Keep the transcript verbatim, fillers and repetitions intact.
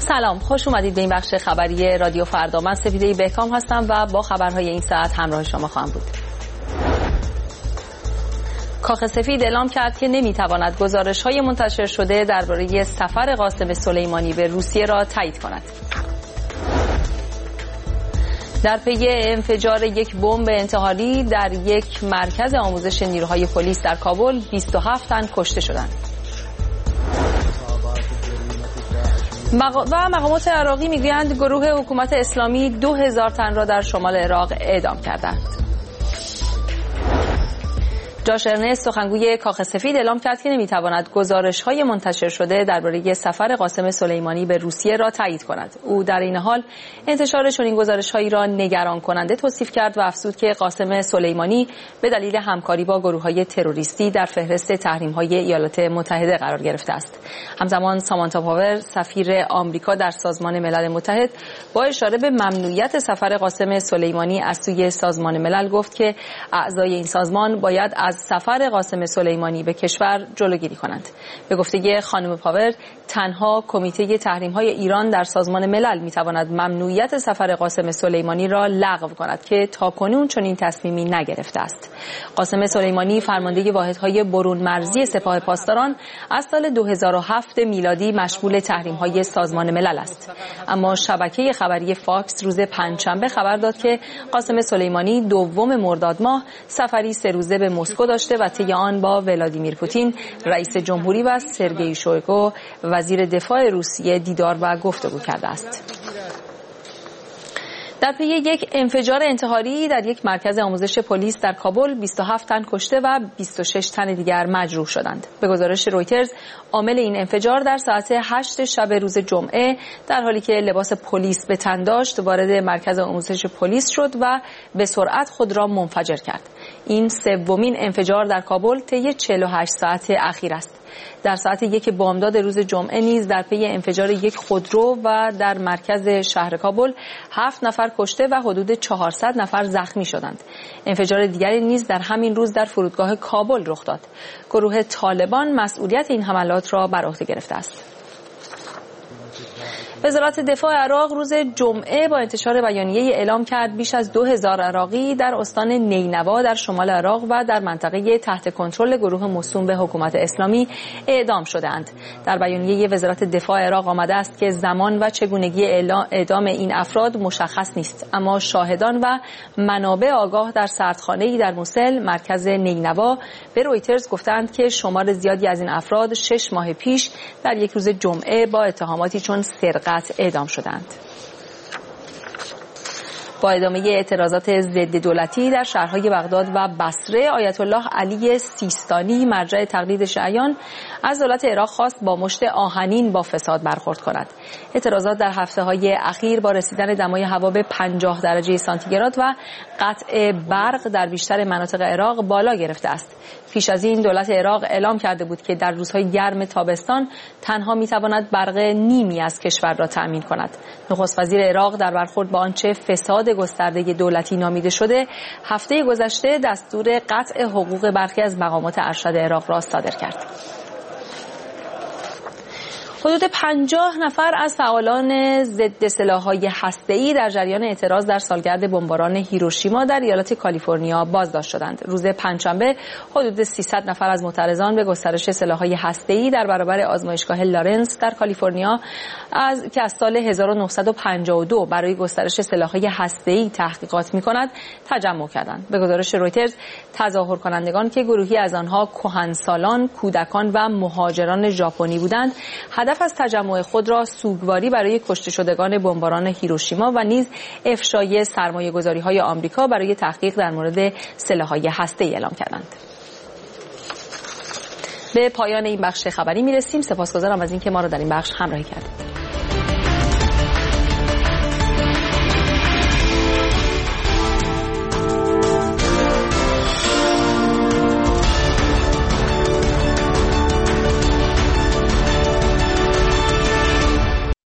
سلام، خوش اومدید به این بخش خبری رادیو فردا. من سپیده بهکام هستم و با خبرهای این ساعت همراه شما خواهم بود. کاخ سفید اعلام کرد که نمیتواند گزارش‌های منتشر شده درباره سفر قاسم سلیمانی به روسیه را تایید کند. در پی انفجار یک بمب انتحاری در یک مرکز آموزش نیروهای پلیس در کابل بیست و هفت تن کشته شدند. و مقامات عراقی میگویند گروه حکومت اسلامی دو هزار تن را در شمال عراق اعدام کردند. جاش ارنست، سخنگوی کاخ سفید، اعلام کرد که نمیتواند گزارش‌های منتشر شده درباره سفر قاسم سلیمانی به روسیه را تایید کند. او در این حال انتشار چنین گزارش‌هایی را نگران کننده توصیف کرد و افزود که قاسم سلیمانی به دلیل همکاری با گروه‌های تروریستی در فهرست تحریم‌های ایالات متحده قرار گرفته است. همزمان سامانتا پاور، سفیر آمریکا در سازمان ملل متحد، با اشاره به ممنوعیت سفر قاسم سلیمانی از سوی سازمان ملل گفت که اعضای این سازمان باید از سفر قاسم سلیمانی به کشور جلوگیری کنند. به گفته خانم پاور، تنها کمیته تحریم‌های ایران در سازمان ملل می‌تواند ممنوعیت سفر قاسم سلیمانی را لغو کند که تاکنون چنین تصمیمی نگرفته است. قاسم سلیمانی فرمانده واحدهای برون مرزی سپاه پاسداران از سال دو هزار و هفت میلادی مشمول تحریم‌های سازمان ملل است. اما شبکه خبری فاکس روز پنجشنبه خبر داد که قاسم سلیمانی دوم مرداد ماه سفری سه روزه به مسکو داشته و طی آن با ولادیمیر پوتین رئیس جمهوری و سرگئی شویگو وزیر دفاع روسیه دیدار و گفتگو کرده است. در پی یک انفجار انتحاری در یک مرکز آموزش پلیس در کابل بیست و هفت تن کشته و بیست و شش تن دیگر مجروح شدند. به گزارش رویترز، عامل این انفجار در ساعت هشت شب روز جمعه در حالی که لباس پلیس به تن داشت وارد مرکز آموزش پلیس شد و به سرعت خود را منفجر کرد. این سومین انفجار در کابل طی چهل و هشت ساعت اخیر است. در ساعت یک بامداد روز جمعه نیز در پی انفجار یک خودرو و در مرکز شهر کابل هفت نفر کشته و حدود چهارصد نفر زخمی شدند. انفجار دیگری نیز در همین روز در فرودگاه کابل رخ داد. گروه طالبان مسئولیت این حملات را بر عهده گرفته است. وزارت دفاع عراق روز جمعه با انتشار بیانیه اعلام کرد بیش از دو هزار عراقی در استان نینوا در شمال عراق و در منطقه تحت کنترل گروه موسوم به حکومت اسلامی اعدام شدند. در بیانیه وزارت دفاع عراق آمده است که زمان و چگونگی اعدام این افراد مشخص نیست، اما شاهدان و منابع آگاه در سردخانه‌ای در موسل مرکز نینوا به رویترز گفتند که شمار زیادی از این افراد شش ماه پیش در یک روز جمعه با اتهاماتی چون سرقت اعدام شدند. با ادامه اعتراضات ضد دولتی در شهرهای بغداد و بصره، آیت الله علی سیستانی، مرجع تقلید شیعیان، از دولت عراق خواست با مشت آهنین با فساد برخورد کند. اعتراضات در هفته‌های اخیر با رسیدن دمای هوا به پنجاه درجه سانتیگراد و قطع برق در بیشتر مناطق عراق بالا گرفته است. پیش از این دولت عراق اعلام کرده بود که در روزهای گرم تابستان تنها میتواند برق نیمی از کشور را تأمین کند. نخست وزیر عراق در برخورد با آنچه فساد گسترده دولتی نامیده شده، هفته گذشته دستور قطع حقوق برخی از مقامات ارشد عراق را صادر کرد. حدود پنجاه نفر از فعالان ضد سلاح‌های هسته‌ای در جریان اعتراض در سالگرد بمباران هیروشیما در ایالت کالیفرنیا بازداشت شدند. روز پنجشنبه حدود سیصد نفر از معترضان به گسترش سلاح‌های هسته‌ای در برابر آزمایشگاه لارنس در کالیفرنیا از که از سال هزار و نهصد و پنجاه و دو برای گسترش سلاح‌های هسته‌ای تحقیقات می‌کند تجمع کردند. به گزارش رویترز، تظاهر کنندگان که گروهی از آنها کهنسالان، کودکان و مهاجران ژاپنی بودند، هدف از تجمع خود را سوگواری برای کشته شدگان بمباران هیروشیما و نیز افشای سرمایه‌گذاری‌های آمریکا برای تحقیق در مورد سلاح‌های هسته‌ای اعلام کردند. به پایان این بخش خبری می‌رسیم. سپاسگزارم از اینکه ما را در این بخش همراهی کردید.